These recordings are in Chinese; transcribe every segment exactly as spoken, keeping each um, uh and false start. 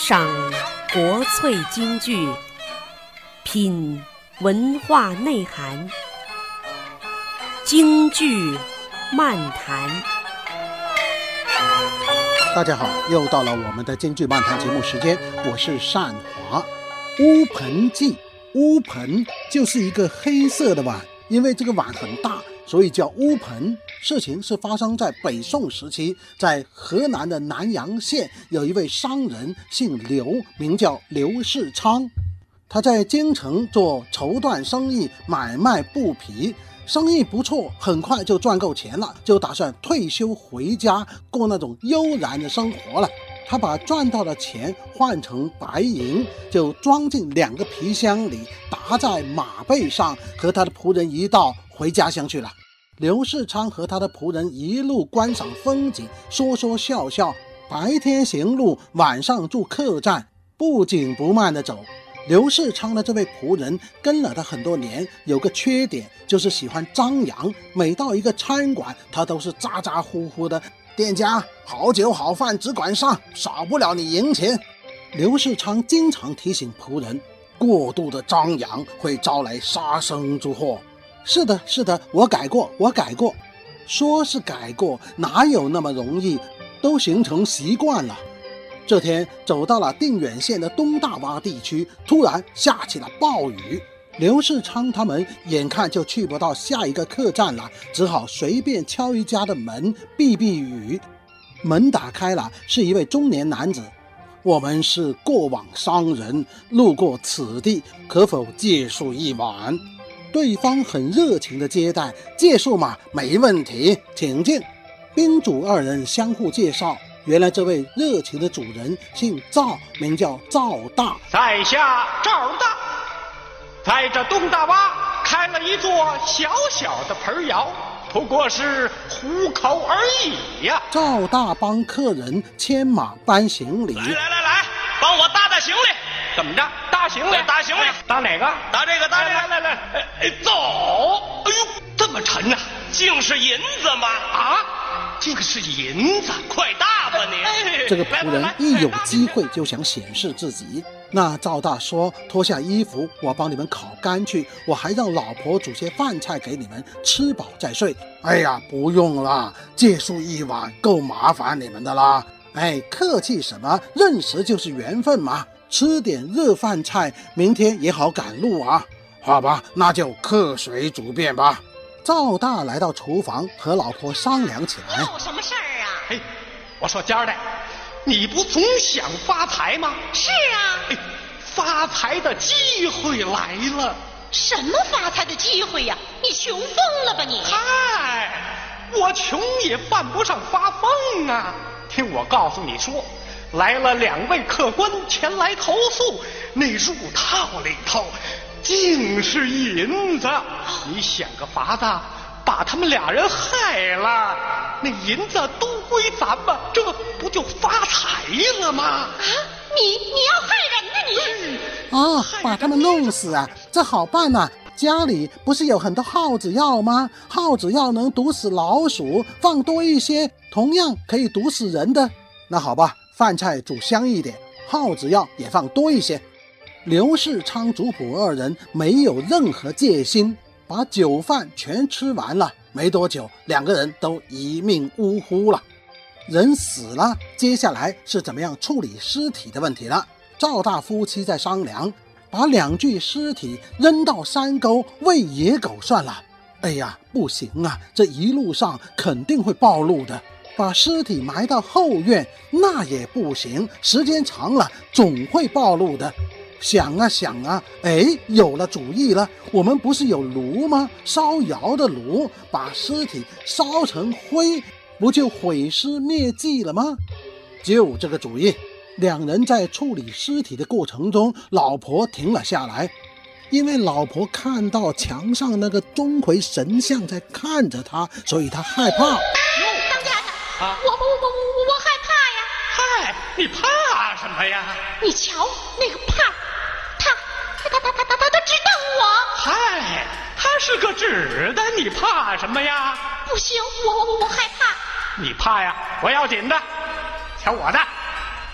赏国粹京剧，品文化内涵，京剧漫谈。 大家好，又到了我们的京剧漫谈节目时间，我是单华。乌盆记，乌盆就是一个黑色的碗，因为这个碗很大，所以叫乌盆。事情是发生在北宋时期，在河南的南阳县，有一位商人姓刘，名叫刘世昌。他在京城做绸缎生意，买卖布匹，生意不错，很快就赚够钱了，就打算退休回家过那种悠然的生活了。他把赚到的钱换成白银，就装进两个皮箱里，搭在马背上，和他的仆人一道回家乡去了。刘世昌和他的仆人一路观赏风景，说说笑笑，白天行路，晚上住客栈，不紧不慢地走。刘世昌的这位仆人跟了他很多年，有个缺点，就是喜欢张扬，每到一个餐馆，他都是咋咋呼呼的，店家好酒好饭只管上，少不了你赢钱。刘世昌经常提醒仆人，过度的张扬会招来杀身之祸。是的是的，我改过我改过。说是改过，哪有那么容易，都形成习惯了。这天走到了定远县的东大洼地区，突然下起了暴雨。刘世昌他们眼看就去不到下一个客栈了，只好随便敲一家的门避避雨。门打开了，是一位中年男子。我们是过往商人，路过此地，可否借宿一晚？对方很热情的接待，借宿嘛，没问题，请进。宾主二人相互介绍，原来这位热情的主人姓赵，名叫赵大。 在下赵大，在这东大洼开了一座小小的盆窑，不过是糊口而已呀、啊。 赵大帮客人牵马搬行李， 来来来来，帮我搭搭行李。怎么着？搭行李？搭行李？搭哪个？搭这个，搭这个。来来来，哎，走！哎呦，这么沉呐、啊！竟是银子吗？啊，这个是银子，快搭吧你！哎、 这个仆人一有机会就想显示自己。那赵大说：“脱下衣服，我帮你们烤干去，我还让老婆煮些饭菜给你们，吃饱再睡。”哎呀，不用了，借宿一晚够麻烦你们的啦。哎，客气什么？认识就是缘分嘛。吃点热饭菜，明天也好赶路啊。好吧，那就客随主便吧。赵大来到厨房，和老婆商量起来。 有什么事儿啊？ 哎，我说家儿的，你不总想发财吗？ 是啊。 哎，发财的机会来了。 什么发财的机会呀？你穷疯了吧你？ 嗨，我穷也犯不上发疯啊。听我告诉你说，来了两位客官前来投诉，那入套里头竟是银子，你想个法子把他们俩人害了，那银子都归咱们，这不就发财了吗？啊， 你你要害人呢你？啊，把他们弄死啊，这好办啊。家里不是有很多耗子药吗？耗子药能毒死老鼠，放多一些同样可以毒死人的。那好吧，饭菜煮香一点，耗子药也放多一些。刘世昌主仆二人没有任何戒心，把酒饭全吃完了。没多久，两个人都一命呜呼了。人死了，接下来是怎么样处理尸体的问题了。赵大夫妻在商量，把两具尸体扔到山沟喂野狗算了。哎呀，不行啊，这一路上肯定会暴露的。把尸体埋到后院，那也不行，时间长了总会暴露的。想啊想啊，哎，有了主意了，我们不是有炉吗？烧窑的炉，把尸体烧成灰，不就毁尸灭迹了吗？就这个主意。两人在处理尸体的过程中，老婆停了下来，因为老婆看到墙上那个钟馗神像在看着她，所以她害怕。 当家的啊，我我我我我害怕呀！ 嗨，你怕什么呀？ 你瞧那个怕，他他他他他他他只瞪我。 嗨，他是个纸的，你怕什么呀？ 不行，我我我害怕。 你怕呀？不要紧的，瞧我的。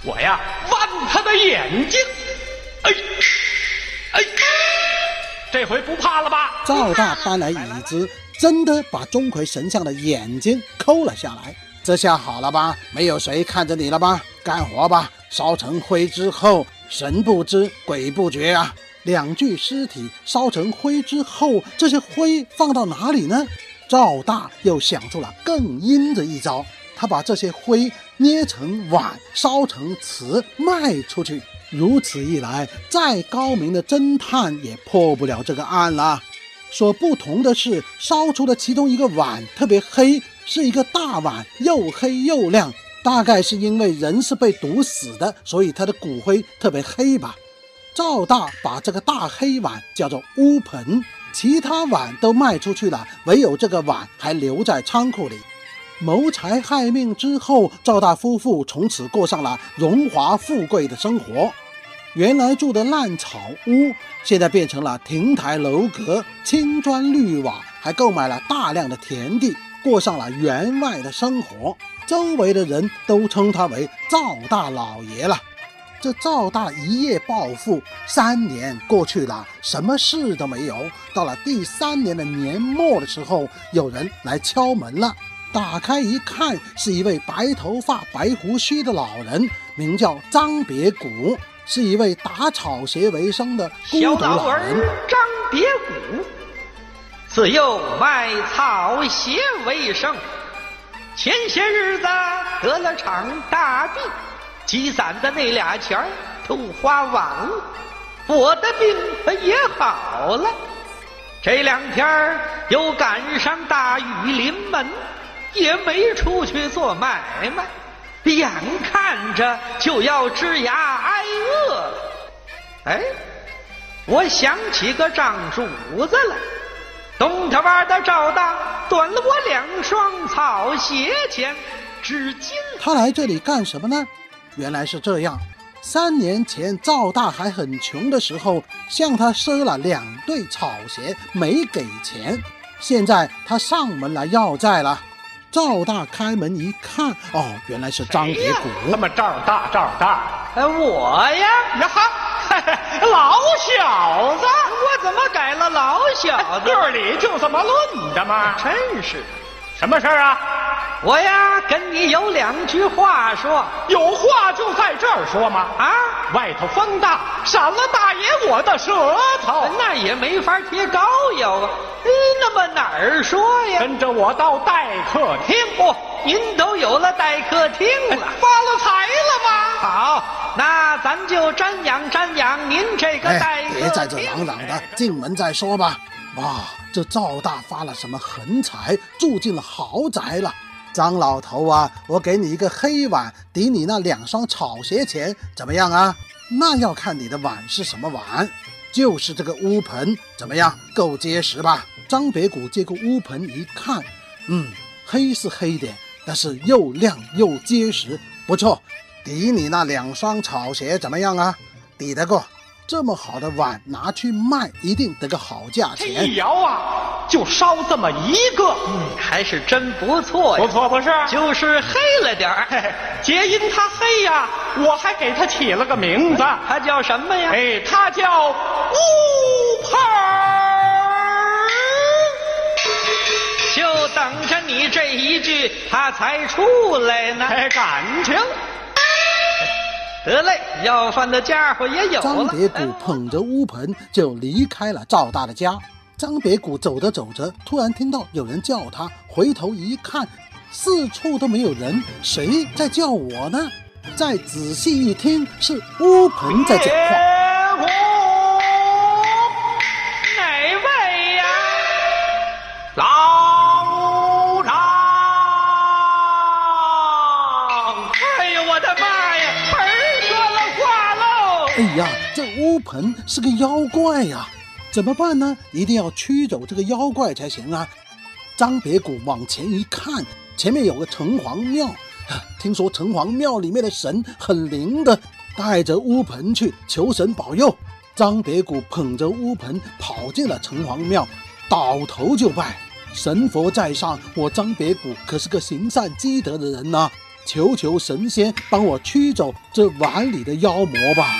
我呀剜他的眼睛。哎哎，这回不怕了吧？ 赵大搬来椅子，真的把钟馗神像的眼睛抠了下来。这下好了吧？没有谁看着你了吧？干活吧！烧成灰之后，神不知鬼不觉啊！两具尸体烧成灰之后，这些灰放到哪里呢？赵大又想出了更阴的一招，他把这些灰捏成碗，烧成瓷卖出去。如此一来，再高明的侦探也破不了这个案了。所不同的是，烧出的其中一个碗特别黑，是一个大碗，又黑又亮，大概是因为人是被毒死的，所以他的骨灰特别黑吧。赵大把这个大黑碗叫做乌盆，其他碗都卖出去了，唯有这个碗还留在仓库里。谋财害命之后，赵大夫妇从此过上了荣华富贵的生活。原来住的烂草屋，现在变成了亭台楼阁，青砖绿瓦，还购买了大量的田地，过上了员外的生活。周围的人都称他为赵大老爷了。这赵大一夜暴富，三年过去了，什么事都没有。到了第三年的年末的时候，有人来敲门了。打开一看，是一位白头发白胡须的老人，名叫张别谷，是一位打草鞋为生的孤独老人。 张别谷，自幼卖草鞋为生，前些日子得了场大病，积攒的那俩钱儿都花完了，我的病也好了。这两天又赶上大雨临门，也没出去做买卖，眼看着就要吱牙挨饿了。哎，我想起个账主子来，东头湾的赵大短了我两双草鞋钱，至今他来这里干什么呢？原来是这样，三年前赵大还很穷的时候，向他赊了两对草鞋，没给钱。现在他上门来要债了。赵大开门一看，哦，原来是张别谷。 他们赵大赵大， 哎，我呀呀哈，老小子， 我怎么改了老小子？ 个里就这么论的吗？ 真是， 什么事儿啊？ 我呀跟你有两句话说。 有话就在这儿说吗？ 啊， 外头风大，闪了大爷我的舌头， 那也没法贴膏药啊。哎，那么哪儿说呀？ 跟着我到待客厅。 哦，您都有了待客厅了， 发了财了吗？ 好，那咱就瞻仰瞻仰您这个待客厅。 哎，别在这嚷嚷的，进门再说吧。哇，这赵大发了什么横财，住进了豪宅了。张老头啊，我给你一个黑碗，抵你那两双草鞋钱，怎么样啊？那要看你的碗是什么碗，就是这个乌盆，怎么样？够结实吧？张别谷接过乌盆一看，嗯，黑是黑点，但是又亮又结实，不错。抵你那两双草鞋怎么样啊？抵得过。这么好的碗拿去卖，一定得个好价钱。 这一窑啊，就烧这么一个， 嗯，还是真不错呀。 不错不是？ 就是黑了点儿。 嘿嘿，皆因它黑呀，我还给它起了个名字。 它叫什么呀？ 哎，它叫乌盆儿。 就等着你这一句，它才出来呢。 哎，感情。 得嘞，要饭的家伙也有了。 张别谷捧着乌盆就离开了赵大的家。张别谷走着走着，突然听到有人叫他，回头一看，四处都没有人，谁在叫我呢？再仔细一听，是乌盆在讲话。 哪位呀？ 老张！ 哎呦，我的妈呀！ 哎呀，这乌盆是个妖怪呀，怎么办呢？一定要驱走这个妖怪才行啊！张别谷往前一看，前面有个城隍庙，听说城隍庙里面的神很灵的，带着乌盆去求神保佑。张别谷捧着乌盆跑进了城隍庙，倒头就拜。神佛在上，我张别谷可是个行善积德的人呐、啊， 求求神仙帮我驱走这碗里的妖魔吧。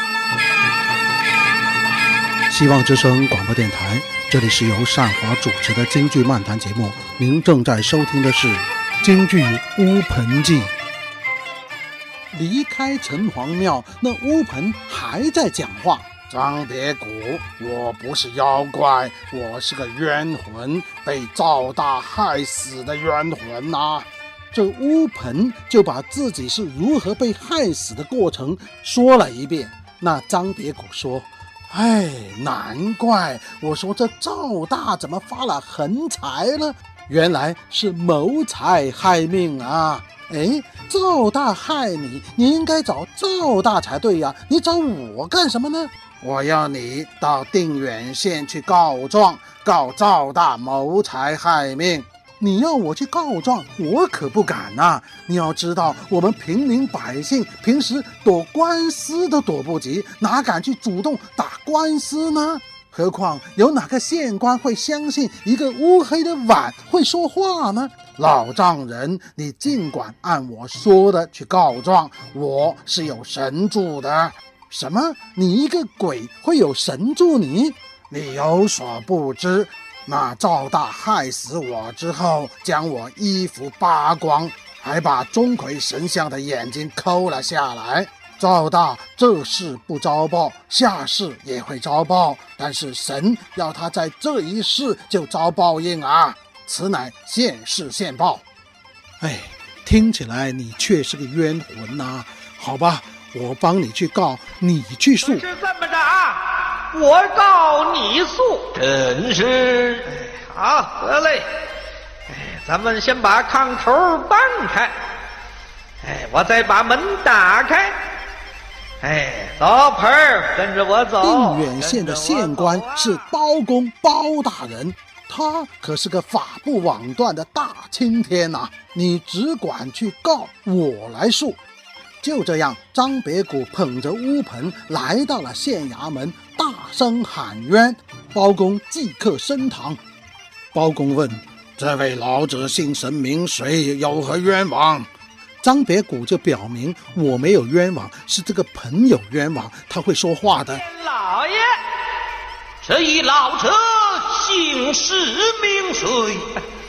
希望之声广播电台，这里是由善华主持的京剧漫谈节目，您正在收听的是京剧乌盆记。离开城隍庙，那乌盆还在讲话。张别谷，我不是妖怪，我是个冤魂，被赵大害死的冤魂啊。这乌盆就把自己是如何被害死的过程说了一遍。那张别谷说，哎，难怪我说这赵大怎么发了横财了，原来是谋财害命啊。哎，赵大害你，你应该找赵大才对呀，你找我干什么呢？我要你到定远县去告状，告赵大谋财害命。你要我去告状，我可不敢啊。你要知道，我们平民百姓平时躲官司都躲不及，哪敢去主动打官司呢？何况有哪个县官会相信一个乌黑的碗会说话呢？老丈人，你尽管按我说的去告状，我是有神助的。什么？你一个鬼会有神助你？你有所不知，那赵大害死我之后，将我衣服扒光，还把钟馗神像的眼睛抠了下来。赵大这事不遭报，下世也会遭报，但是神要他在这一世就遭报应啊，此乃现世现报。哎，听起来你却是个冤魂啊。好吧，我帮你去告，你去诉。 是这么着啊，我告你诉，真是。好，得嘞。哎，咱们先把炕头搬开，哎，我再把门打开。哎，老盆儿，跟着我走。 定远县的县官是包公包大人，他可是个法不枉断的大青天呐、啊！你只管去告，我来诉。就这样，张别谷捧着乌盆来到了县衙门，大声喊冤。包公即刻升堂。包公问：“这位老者姓神名谁？有何冤枉？”张别谷就表明，我没有冤枉，是这个盆有冤枉，他会说话的。 老爷， 这一老者姓氏名谁？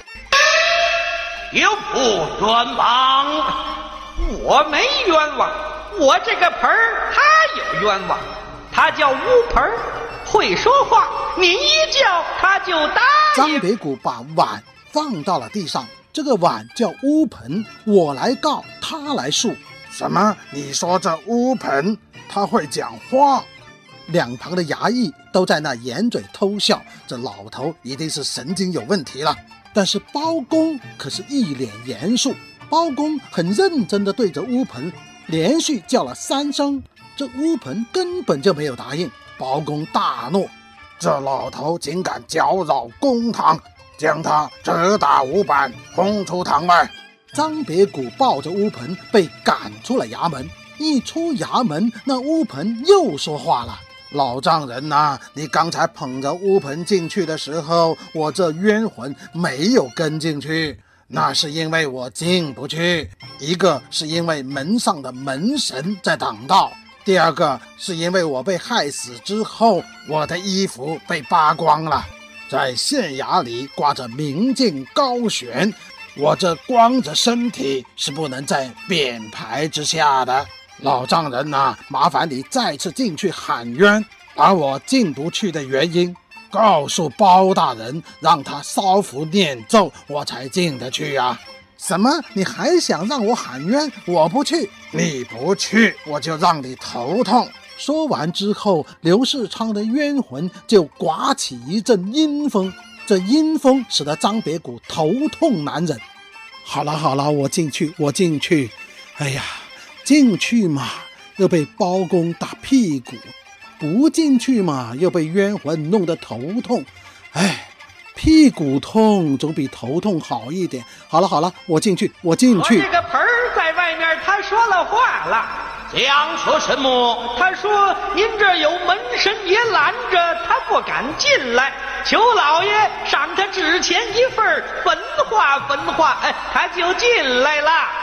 有不冤枉？ 我没冤枉，我这个盆儿他有冤枉，他叫乌盆，会说话，你一叫他就答应。 张别谷把碗放到了地上，这个碗叫乌盆，我来告，他来诉。什么？你说这乌盆他会讲话？两旁的衙役都在那掩嘴偷笑，这老头一定是神经有问题了。但是包公可是一脸严肃，包公很认真地对着乌盆连续叫了三声，这乌盆根本就没有答应。包公大怒，这老头竟敢搅扰公堂，将他责打五板，轰出堂外。张别谷抱着乌盆被赶出了衙门。一出衙门，那乌盆又说话了：“老丈人啊，你刚才捧着乌盆进去的时候，我这冤魂没有跟进去，那是因为我进不去。一个是因为门上的门神在挡道，第二个是因为我被害死之后，我的衣服被扒光了。在县衙里挂着明镜高悬，我这光着身体是不能在匾牌之下的。老丈人啊，麻烦你再次进去喊冤，把我进不去的原因告诉包大人，让他烧符念咒，我才进得去啊。”什么？你还想让我喊冤？我不去。你不去，我就让你头痛。说完之后，刘世昌的冤魂就刮起一阵阴风，这阴风使得张别谷头痛难忍。好了好了，我进去，我进去。哎呀，进去嘛，又被包公打屁股；不进去嘛，又被冤魂弄得头痛。哎，屁股痛总比头痛好一点。好了好了，我进去，我进去。 我这个盆儿在外面，他说了话了。 讲说什么？ 他说您这有门神爷拦着，他不敢进来，求老爷赏他纸钱一份，分化分化，哎，他就进来了。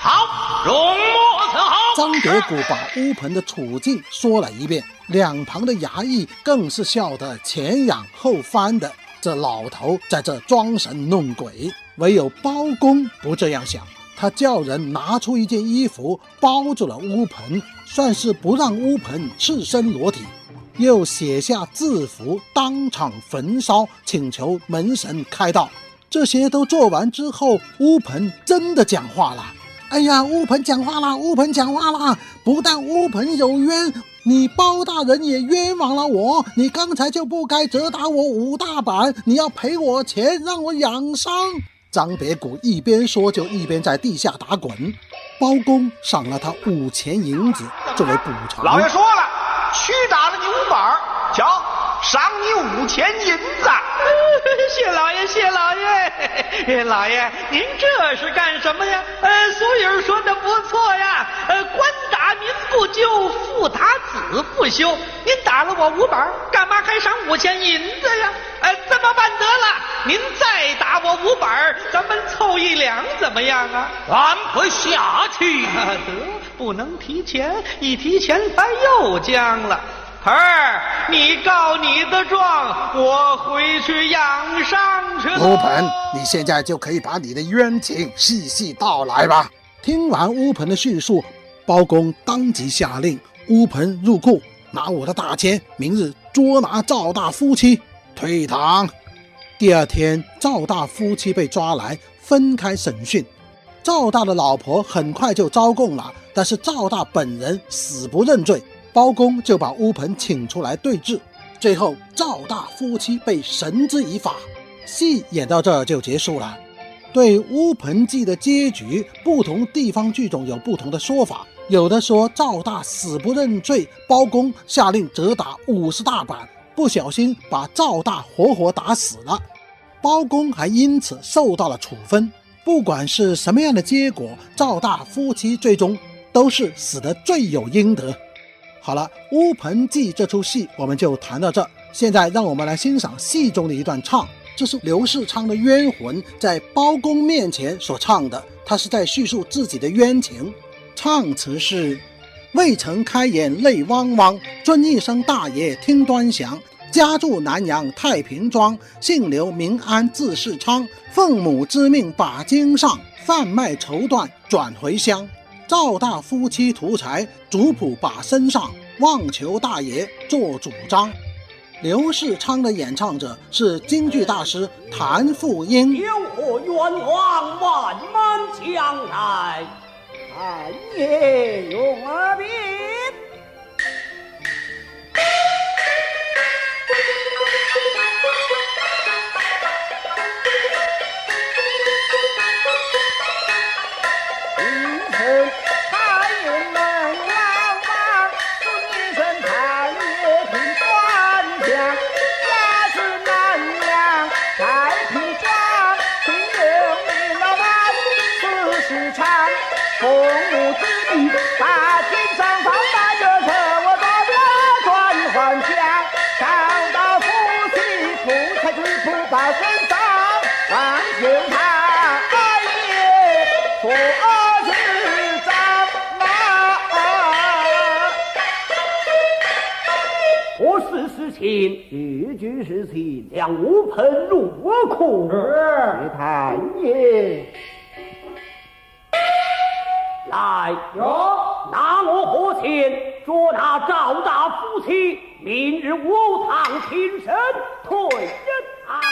好，容莫此后。 张别谷把乌盆的处境说了一遍，两旁的衙役更是笑得前仰后翻的。这老头在这装神弄鬼，唯有包公不这样想。他叫人拿出一件衣服包住了乌盆，算是不让乌盆赤身裸体，又写下字符当场焚烧，请求门神开道。这些都做完之后，乌盆真的讲话了。哎呀，乌盆讲话了，乌盆讲话了，不但乌盆有冤，你包大人也冤枉了我，你刚才就不该责打我五大板，你要赔我钱，让我养伤。张别谷一边说就一边在地下打滚，包公赏了他五钱银子作为补偿。 老爷说了，屈打了你五板，瞧，赏你五钱银子。 谢老爷，谢老爷，老爷，您这是干什么呀？呃，俗语说的不错呀，呃，官打民不救，父打子不休。您打了我五板，干嘛还赏五钱银子呀？呃，这么办得了，您再打我五板，咱们凑一两怎么样啊？ 咱不下去。 啊，得，不能提钱，一提钱咱又僵了。儿，你告你的状，我回去养伤去了。 乌盆，你现在就可以把你的冤情细细道来吧。听完乌盆的叙述，包公当即下令乌盆入库，拿我的大钱，明日捉拿赵大夫妻，退堂。第二天，赵大夫妻被抓来分开审讯。赵大的老婆很快就招供了，但是赵大本人死不认罪。包公就把乌盆请出来对质，最后赵大夫妻被绳之以法。戏演到这儿就结束了。对乌盆记的结局，不同地方剧种有不同的说法，有的说赵大死不认罪，包公下令责打五十大板，不小心把赵大活活打死了，包公还因此受到了处分。不管是什么样的结果，赵大夫妻最终都是死得罪有应得。好了，乌盆记这出戏我们就谈到这。现在让我们来欣赏戏中的一段唱，这是刘世昌的冤魂在包公面前所唱的，他是在叙述自己的冤情。唱词是：未曾开眼泪汪汪，尊一声大爷听端详，家住南阳太平庄，姓刘名安字世昌，奉母之命把经上，贩卖绸缎转回乡。赵大夫妻图财，族谱把身上，望求大爷做主张。刘世昌的演唱者是京剧大师谭富英。 有何冤枉，万满将来，暗夜永别。奉母之命，把天上放大热车，我做了转换乡。赵大夫妻图财追捕把身上，望求他爷做执掌啊！我是事情，句句事情，将乌盆入库，是太爷。来哟，拿我活钱捉拿赵大夫妻，明日武堂庭审，退人堂。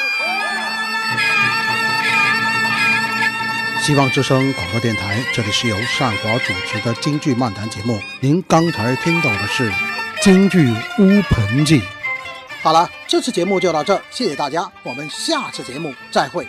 希望之声广播电台，这里是由单华主持的京剧漫谈节目。您刚才听到的是京剧乌盆记。好了，这次节目就到这，谢谢大家，我们下次节目再会。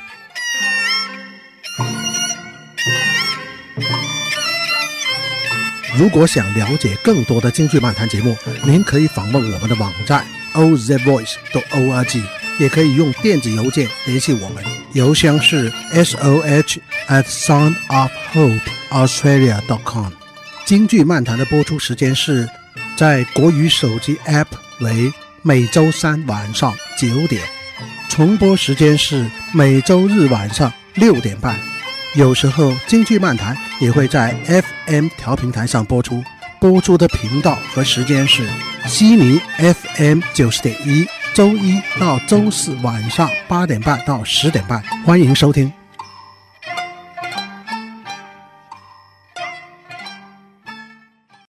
如果想了解更多的京剧漫谈节目，您可以访问我们的网站 o z voice dot org， 也可以用电子邮件联系我们，邮箱是 soh at soundofhopeaustralia dot com。 京剧漫谈的播出时间是在国语手机 App 为每周三晚上九点，重播时间是每周日晚上六点半。 有时候京剧漫谈也会在 F M 调频台上播出，播出的频道和时间是悉尼 F M 九十点一，周一到周四晚上八点半到十点半，欢迎收听。